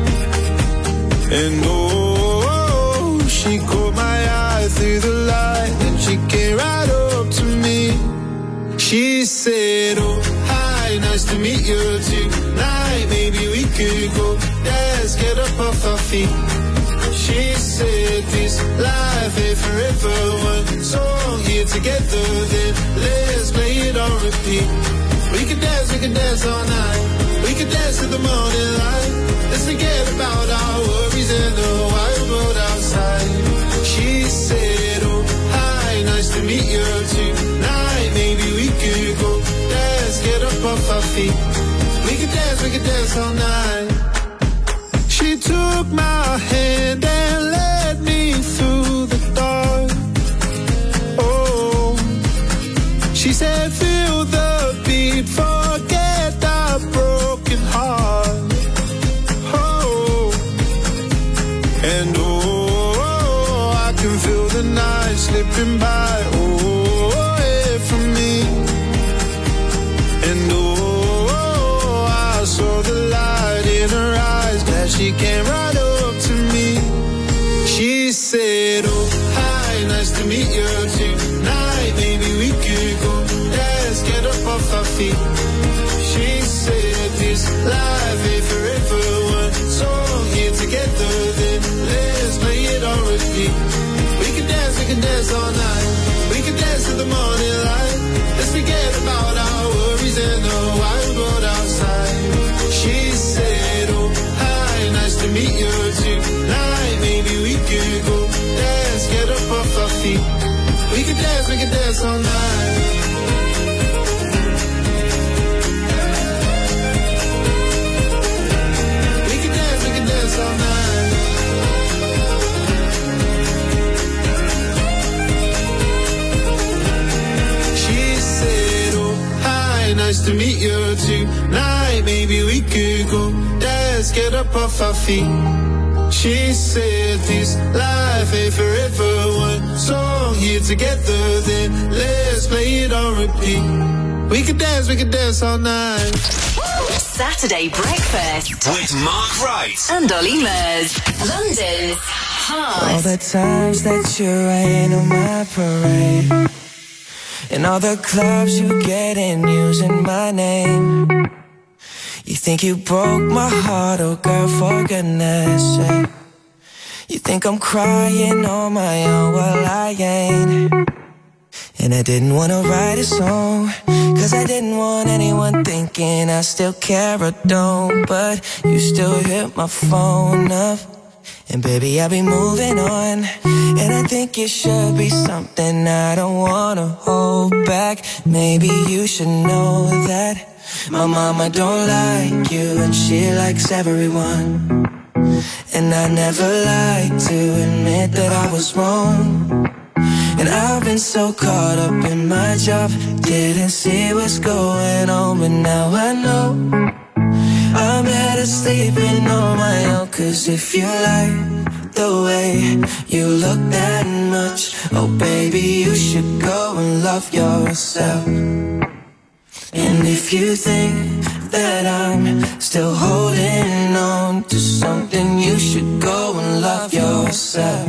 S10: And oh, she caught my eye through the light, and she came right up to me. She said, oh, hi, nice to meet you tonight. Maybe we could go dance, get up off our feet. She said, this life ain't forever. One song here together, then let's play it on repeat. We could dance all night. We could dance to the morning light. Let's forget about our worries and the wild world outside. She said, oh, hi, nice to meet you tonight. Maybe we could go dance, get up off our feet. We could dance all night. She took my hand and led me through the dark. Oh, she said, feel the beat, forget the broken heart. And oh, I can feel the night slipping by, oh, away from me. And oh, I saw the light in her eyes, glad she came right up to me. She said, oh, hi, nice to meet you tonight. Maybe we could go dance, get up off our feet. She said, this life ain't forever. One song here together, then let's play it on repeat. We can dance all night. We can dance to the morning light. Let's forget about our worries and the wild world outside. She said, oh, hi, nice to meet you tonight. Maybe we could go dance, get up off our feet. We can dance all night. All night. She said, oh, hi, nice to meet you tonight. Maybe we could go dance, get up off our feet. She said, this life ain't forever. One song here together, then let's play it on repeat. We could dance all night.
S6: Saturday Breakfast
S5: with Mark Wright
S6: and Ollie Murs. London's heart.
S21: All the times that you rain on my parade, and all the clubs you get in using my name. You think you broke my heart, oh girl, for goodness sake. You think I'm crying on my own, well I ain't. And I didn't wanna write a song, cause I didn't want anyone thinking I still care or don't. But you still hit my phone up, and baby I'll be moving on. And I think it should be something I don't wanna hold back. Maybe you should know that my mama don't like you, and she likes everyone. And I never like to admit that I was wrong. And I've been so caught up in my job, didn't see what's going on. But now I know I'm better sleeping on my own. Cause if you like the way you look that much, oh baby, you should go and love yourself. And if you think that I'm still holding on to something, you should go and love yourself.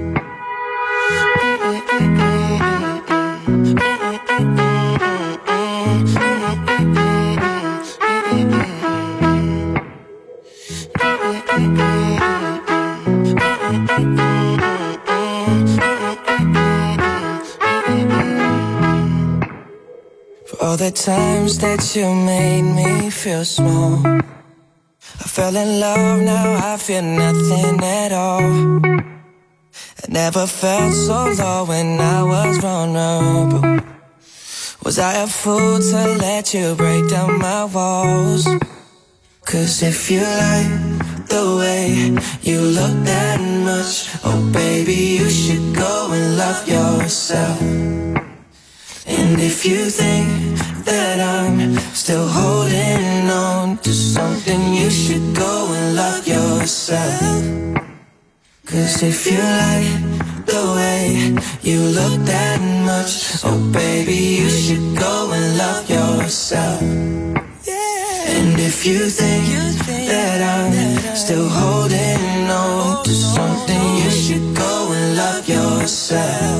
S21: For all the times that you made me feel small, I fell in love, now I feel nothing at all. I never felt so low when I was vulnerable. Was I a fool to let you break down my walls?
S10: 'Cause if you like the way you look that much, oh baby, you should go and love yourself. And if you think that I'm still holding on to something, you should go and love yourself. 'Cause if you like the way you look that much, oh baby, you should go and love yourself. And if you think that I'm still holding on to something, you should go and love yourself.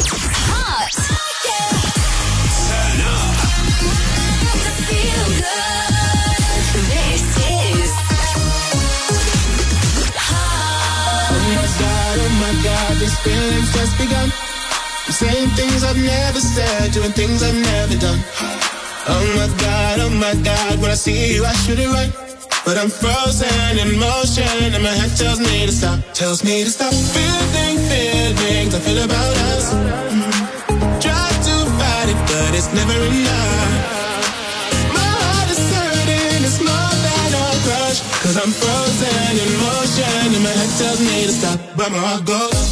S6: Turn up. Feel good. This is
S21: Oh my God, these feelings just begun. I'm saying things I've never said, doing things I've never done. Oh my God, when I see you I should it right. But I'm frozen in motion and my head tells me to stop. Tells me to stop feeling feelings I feel about us. Try to fight it but it's never enough. My heart is hurting, it's more than a crush. 'Cause I'm frozen in motion and my head tells me to stop. But my heart goes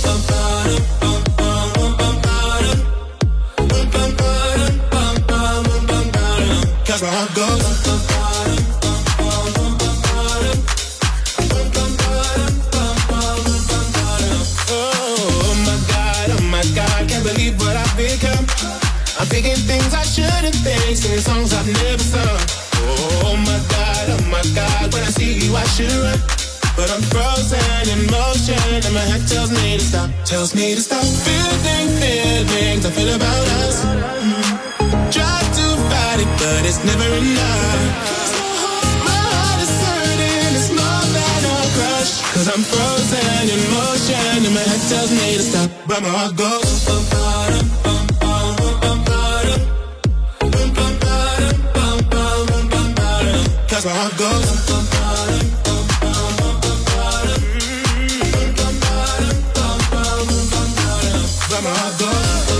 S21: cause my heart goes. Oh my God, can't believe what I've become. I'm thinking things I shouldn't think, singing songs I've never sung. Oh my God, when I see you I should run. But I'm frozen in motion and my head tells me to stop. Tells me to stop feeling feelings I feel about us. Try to fight it, but it's never enough. My heart is hurting, it's more than a crush. 'Cause I'm frozen in motion and my head tells me to stop. But my heart goes. Cause my heart goes. But my heart goes.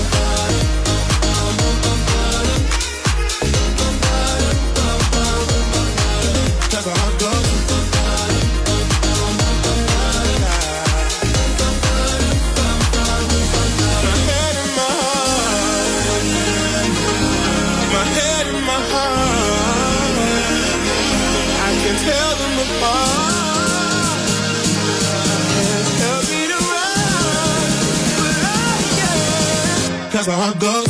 S21: Tell them apart. Tell me to run, but I can't. 'Cause my heart goes.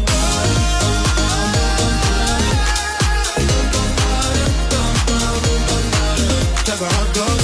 S21: Cause my heart goes.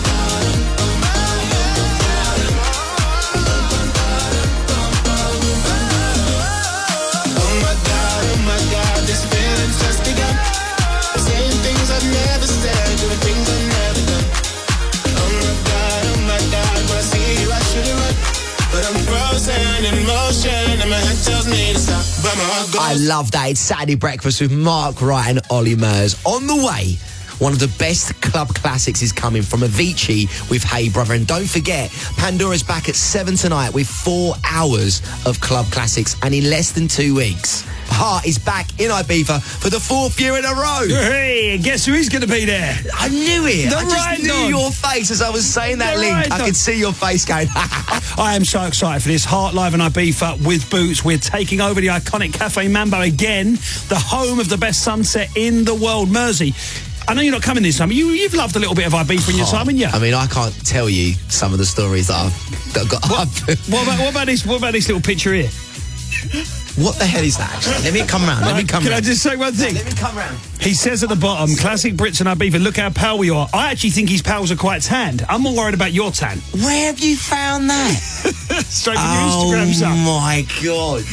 S21: Oh my God, this feeling's just begun. Saying things I've never said, doing things I've never done. Oh my God, when I see you I should've run. But I'm frozen in motion and my head tells me to stop. But my heart goes.
S7: I love that. It's Saturday Breakfast with Mark Wright and Ollie Murs. On the way, one of the best club classics is coming from Avicii with Hey Brother. And don't forget, Pandora's back at 7 tonight with 4 hours of club classics. And in less than 2 weeks, Heart is back in Ibiza for the 4th year in a row.
S2: Hey, guess who is going to be there?
S7: I knew it.
S2: The
S7: I just
S2: Ride
S7: knew
S2: Dog.
S7: your face as I was saying that
S2: The
S7: link.
S2: Ride
S7: I
S2: Dog.
S7: could see your face going,
S2: I am so excited for this. Heart live in Ibiza with Boots. We're taking over the iconic Cafe Mambo again, the home of the best sunset in the world. Mersey, I know you're not coming this summer. You've loved a little bit of Ibiza in your time, haven't you?
S7: I mean, I can't tell you some of the stories that I've got up.
S2: What about this little picture here?
S7: What the hell is that? Actually? Let me come round.
S2: Can I just say one thing?
S7: Let me come round.
S2: He says at the bottom, classic Brits and Ibiza, look how pale we are. I actually think his pals are quite tanned. I'm more worried about your tan.
S7: Where have you found that?
S2: Straight from your Instagram, son.
S7: Oh my God.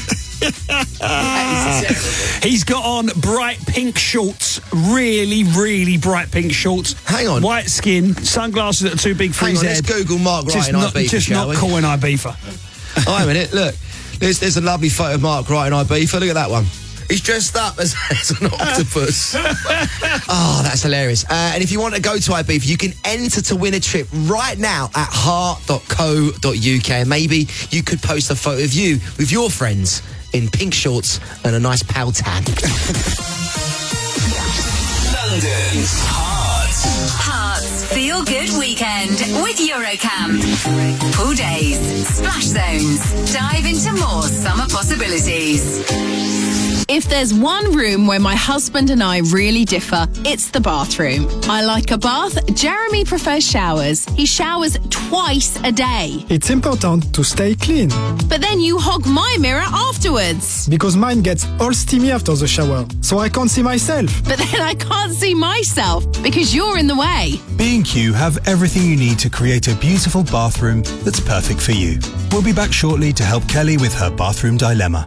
S2: He's got on bright pink shorts, really, really bright pink shorts.
S7: Hang on.
S2: White skin, sunglasses that are too big for
S7: Hang
S2: his
S7: on,
S2: head.
S7: let's Google Mark Wright in Ibiza,
S2: Just
S7: shall
S2: not
S7: we?
S2: cool in Ibiza.
S7: Oh, wait a minute, look. There's a lovely photo of Mark Wright in Ibiza. Look at that one. He's dressed up as an octopus. Oh, that's hilarious. And if you want to go to Ibiza, you can enter to win a trip right now at heart.co.uk. And maybe you could post a photo of you with your friends in pink shorts and a nice pal tan.
S5: London's Heart
S6: Hearts Feel Good Weekend with Eurocamp. Pool days, splash zones, dive into more summer possibilities.
S14: If there's one room where my husband and I really differ, it's the bathroom. I like a bath. Jeremy prefers showers. He showers twice a day.
S15: It's important to stay clean.
S14: But then you hog my mirror afterwards.
S15: Because mine gets all steamy after the shower, so I can't see myself.
S14: But then I can't see myself because you're in the way.
S16: B&Q have everything you need to create a beautiful bathroom that's perfect for you. We'll be back shortly to help Kelly with her bathroom dilemma.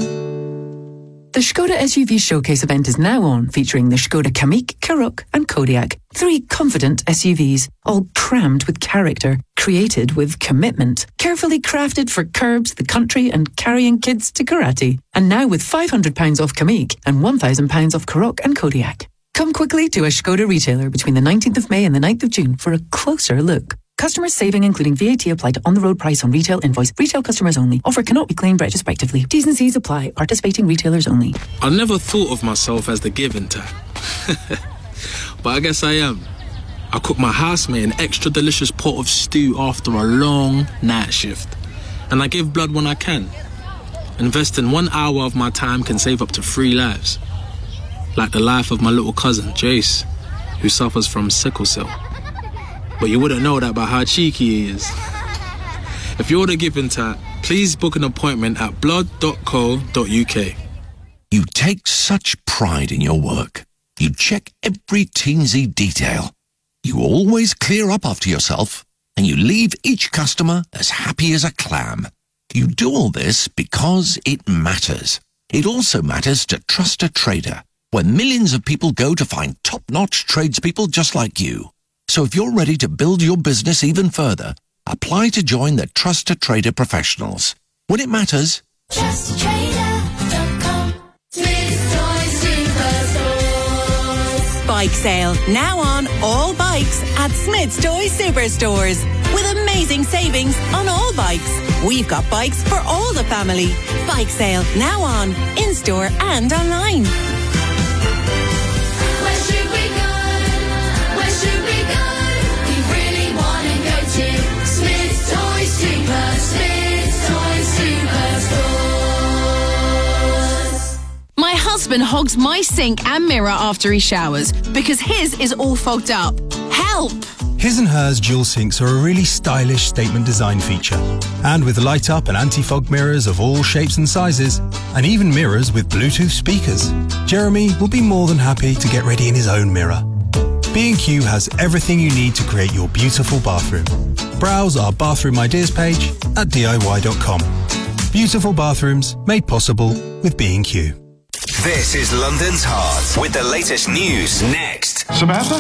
S3: The Skoda SUV Showcase event is now on, featuring the Skoda Kamiq, Karoq and Kodiaq. 3 confident SUVs, all crammed with character, created with commitment, carefully crafted for curbs, the country and carrying kids to karate. And now with £500 off Kamiq and £1,000 off Karoq and Kodiaq. Come quickly to a Skoda retailer between the 19th of May and the 9th of June for a closer look. Customers saving including VAT applied to on-the-road price on retail invoice. Retail customers only. Offer cannot be claimed retrospectively. T's and C's apply. Participating retailers only.
S17: I never thought of myself as the giving type. But I guess I am. I cook my housemate an extra delicious pot of stew after a long night shift. And I give blood when I can. Investing 1 hour of my time can save up to 3 lives. Like the life of my little cousin, Jace, who suffers from sickle cell. But you wouldn't know that by how cheeky he is. If you're the giving type, please book an appointment at blood.co.uk.
S13: You take such pride in your work. You check every teensy detail. You always clear up after yourself, and you leave each customer as happy as a clam. You do all this because it matters. It also matters to Trust a Trader, where millions of people go to find top-notch tradespeople just like you. So if you're ready to build your business even further, apply to join the Trust a Trader professionals. When it matters,
S9: TrustATrader.com. Smith's Toy Superstores.
S18: Bike sale now on all bikes at Smith's Toy Superstores with amazing savings on all bikes. We've got bikes for all the family. Bike sale now on in-store and online.
S9: Where should we go? Where should we go? We really want to go to Smith's Toy Superstores.
S14: My husband hogs my sink and mirror after he showers because his is all fogged up. Help!
S16: His and Hers dual sinks are a really stylish statement design feature. And with light up and anti-fog mirrors of all shapes and sizes, and even mirrors with Bluetooth speakers, Jeremy will be more than happy to get ready in his own mirror. B&Q has everything you need to create your beautiful bathroom. Browse our bathroom ideas page at DIY.com. Beautiful bathrooms made possible with B&Q.
S5: This is London's Heart with the latest news next.
S19: Samantha?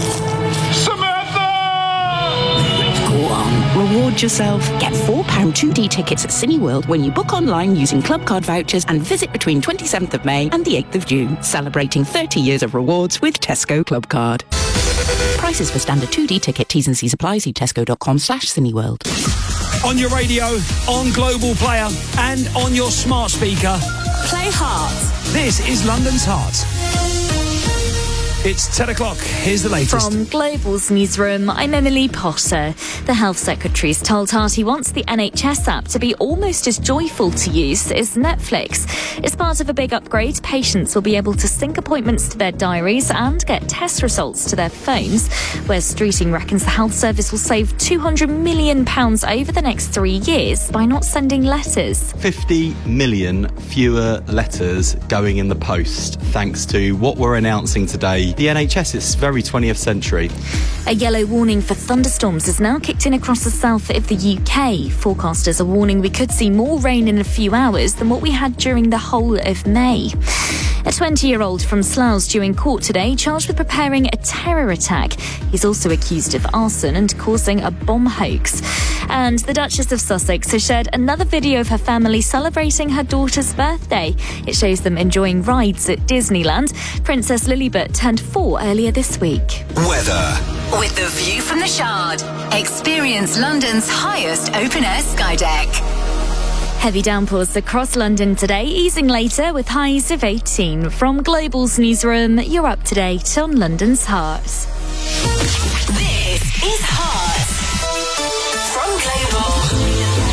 S27: Go on, reward yourself. Get £4 2D tickets at Cineworld when you book online using Club Card vouchers and visit between 27th of May and the 8th of June, celebrating 30 years of rewards with Tesco Club Card. Prices for standard 2D ticket, T's and C's apply. See tesco.com/Cineworld.
S2: On your radio, on Global Player, and on your smart speaker.
S27: Play Heart.
S2: This is London's Heart. It's 10 o'clock. Here's the latest.
S28: From Global's newsroom, I'm Emily Potter. The Health Secretary's told Heart he wants the NHS app to be almost as joyful to use as Netflix. As part of a big upgrade, patients will be able to sync appointments to their diaries and get test results to their phones. Wes Streeting reckons the health service will save £200 million over the next 3 years by not sending letters.
S29: 50 million fewer letters going in the post, thanks to what we're announcing today. The NHS is very 20th century.
S28: A yellow warning for thunderstorms has now kicked in across the south of the UK. Forecasters are warning we could see more rain in a few hours than what we had during the whole of May. A 20-year-old from Slough due in court today, charged with preparing a terror attack. He's also accused of arson and causing a bomb hoax. And the Duchess of Sussex has shared another video of her family celebrating her daughter's birthday. It shows them enjoying rides at Disneyland. Princess Lilibet turned 4 earlier this week.
S5: Weather.
S6: With the view from the Shard, experience London's highest open-air sky deck.
S28: Heavy downpours across London today, easing later with highs of 18. From Global's newsroom, you're up to date on London's heart.
S6: This is Heart from Global.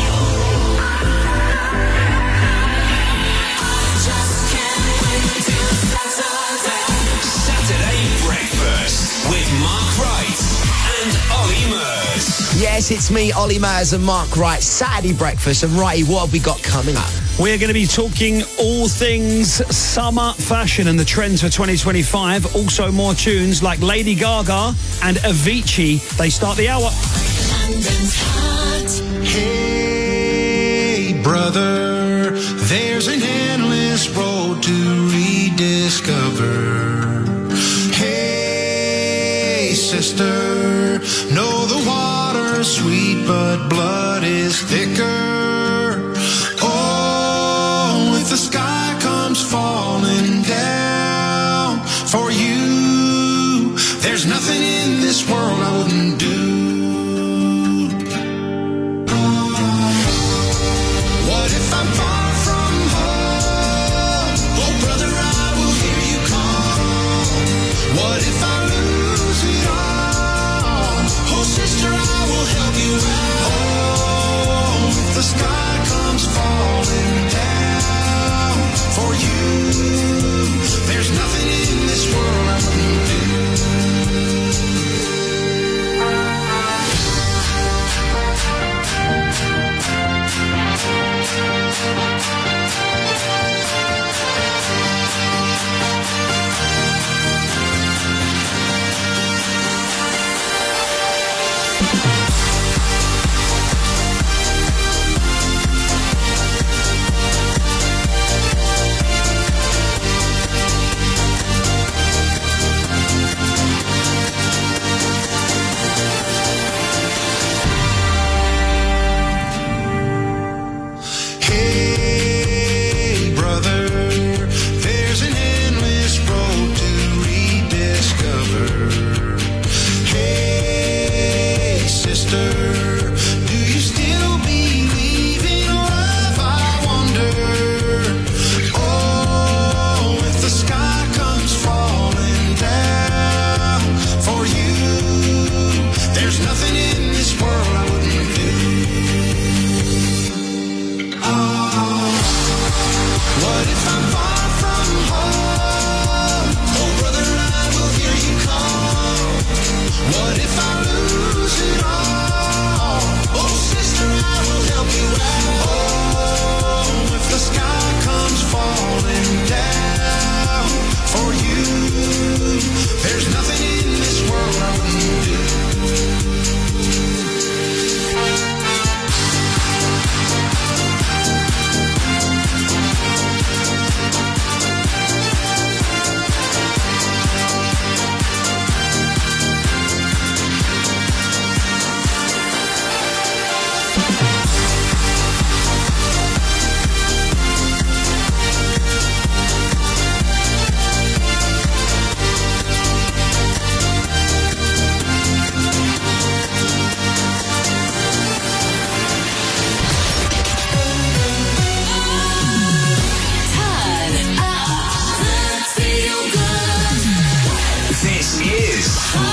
S5: Saturday Breakfast with Mark Wright and Ollie Murs.
S7: Yes, it's me, Ollie Murs and Mark Wright. Saturday Breakfast. And Righty, what have we got coming up?
S2: We're going to be talking all things summer fashion and the trends for 2025. Also more tunes like Lady Gaga and Avicii. They start the hour.
S10: Hey, brother, there's an endless road to rediscover. Hey, sister, know the water's sweet, but blood is thicker. Oh, if the sky comes falling down for you, there's nothing in this world I wouldn't do. What if I'm far from home? Oh, brother, I will hear you call. What if I lose it all? Oh, sister, I will help you out. Oh, if the sky comes falling down for you, there's nothing in this world I wouldn't do. Hey, brother, there's an endless road to rediscover. Hey, sister, do you still believe in love? I wonder. Oh, if the sky comes falling down for you, there's nothing in this world I wouldn't do. What if I'm far from home? Oh, brother, I will hear you call. What if I lose it all? Oh, sister, I will help you out. Oh, if the sky comes falling down for you, there's nothing in this world I wouldn't do.
S5: This is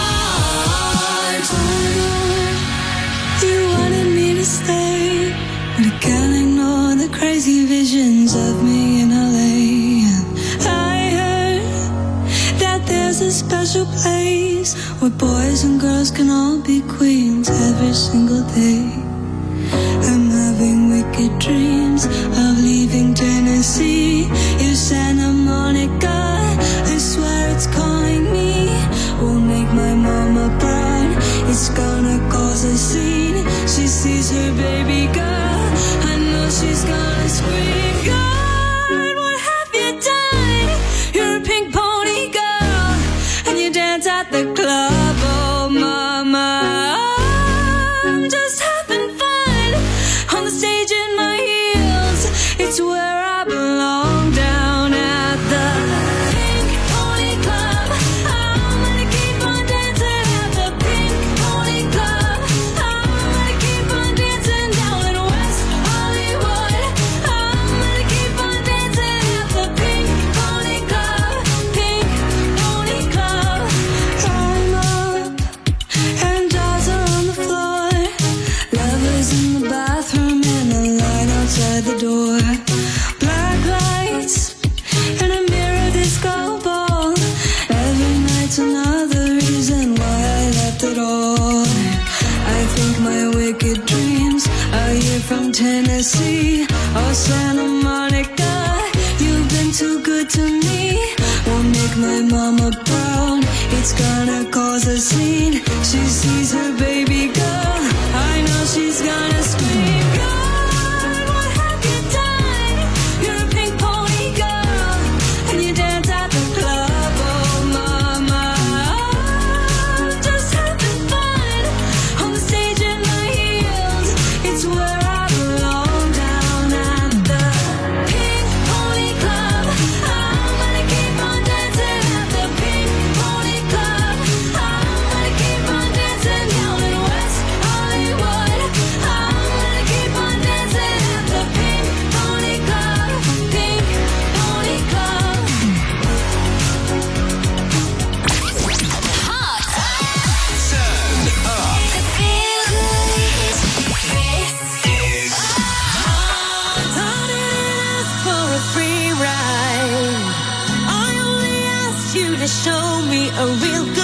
S9: You wanted me to stay, but I can't ignore the crazy visions of me in LA. And I heard that there's a special place where boys and girls can all be queens every single day. I'm having wicked dreams of leaving Tennessee. You Santa Monica, I swear it's calling me. Will make my mama proud. It's gonna cause a scene. She sees her baby girl, I know she's gonna scream. God, what have you done? You're a pink pony girl, and you dance at the club. Oh, mama, I'm just having fun on the stage in my heels. It's where I belong, down
S21: Oh, Santa Monica, you've been too good to me. Won't make my mama proud. It's gonna cause a scene. She sees her baby girl. I know she's gonna scream. God, what have you done? You're a pink pony girl, and you dance at the club. Oh, mama, I'm just having fun on the stage in my heels. It's where I belong, down at the Pink Pony Club. I'm gonna keep on dancing at the Pink Pony Club. I'm gonna keep on dancing down in West Hollywood. I'm gonna keep on dancing at the Pink Pony Club. Pink Pony Club. For a free ride, I only asked you to show me a real